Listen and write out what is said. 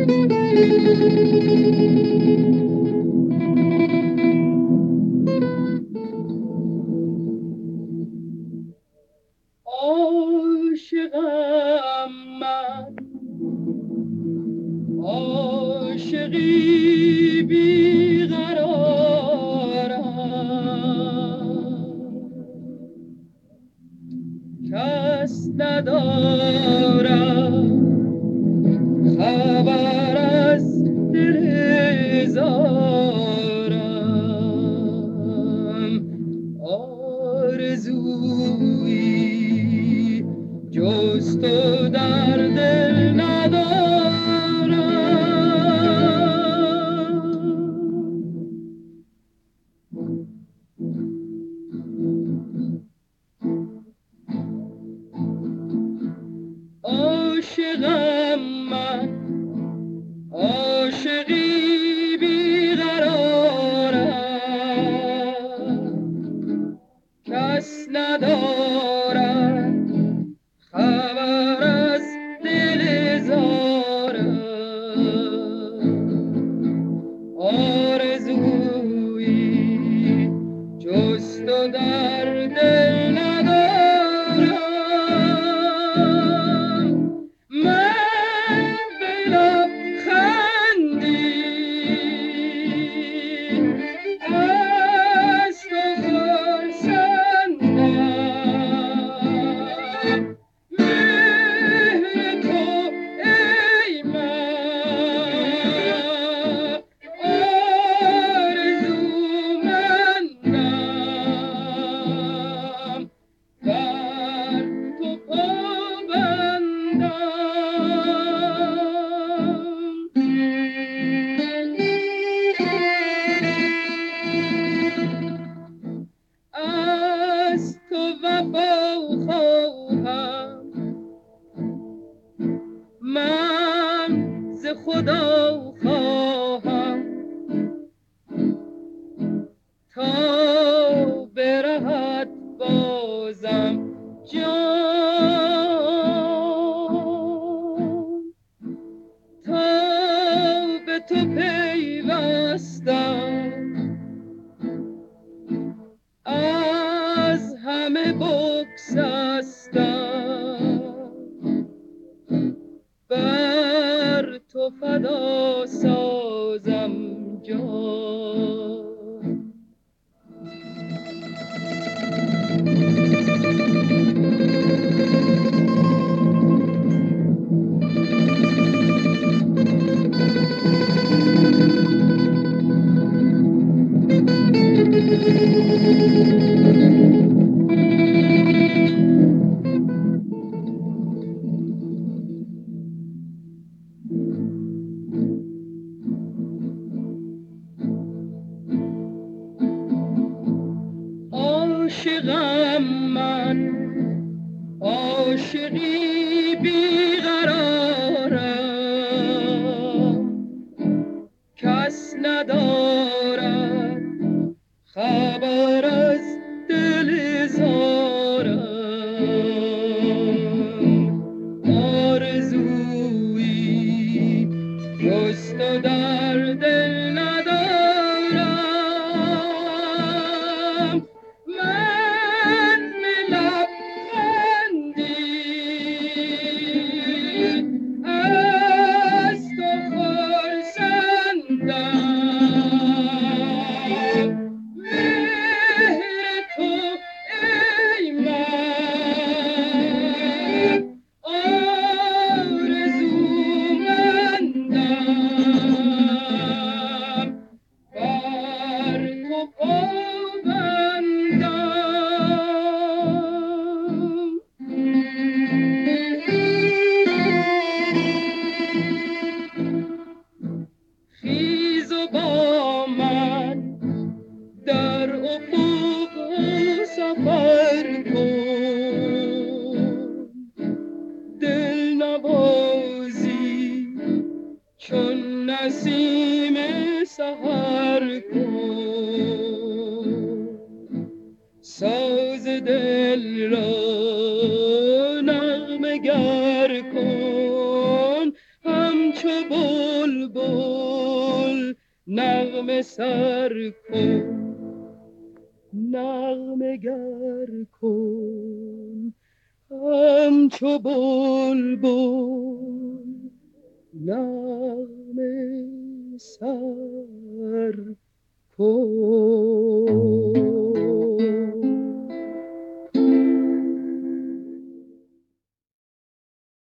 عاشقم من، عاشقی بیقرارم، کس ندارم خبر از دل زارم. آرزویی جز تو در دل ندارم. عاشقم من، عاشقی بیقرارم، کس ندارد خبر از دل زارم. آرزویی جز تو در دل ندارم. من به لبخندی از تو خرسندم، مهر تو ای من آرزومندم، در تو پابندم. از تو وفا خواهم من، ز خدا خواهم تا برهد بازم جان، تا به تو پیوستم از همه بگسستم، بر تو فدا سازم جان. عاشقم من، عاشقی بیقرارم، کس ندارد خبر از دل زارم. آرزویی جز تو در دل ندارم. من به لبخندی از تو خرسندم، مهر تو ای من آرزومندم، بر تو پابندم. خیز و با من در افق سفر کن، دل نوازی چون نسیم سحر کن، ساز دل را نغمه گر کن همچو سر کن، نغمه گر کن همچو بلبل، نغمه سر کن.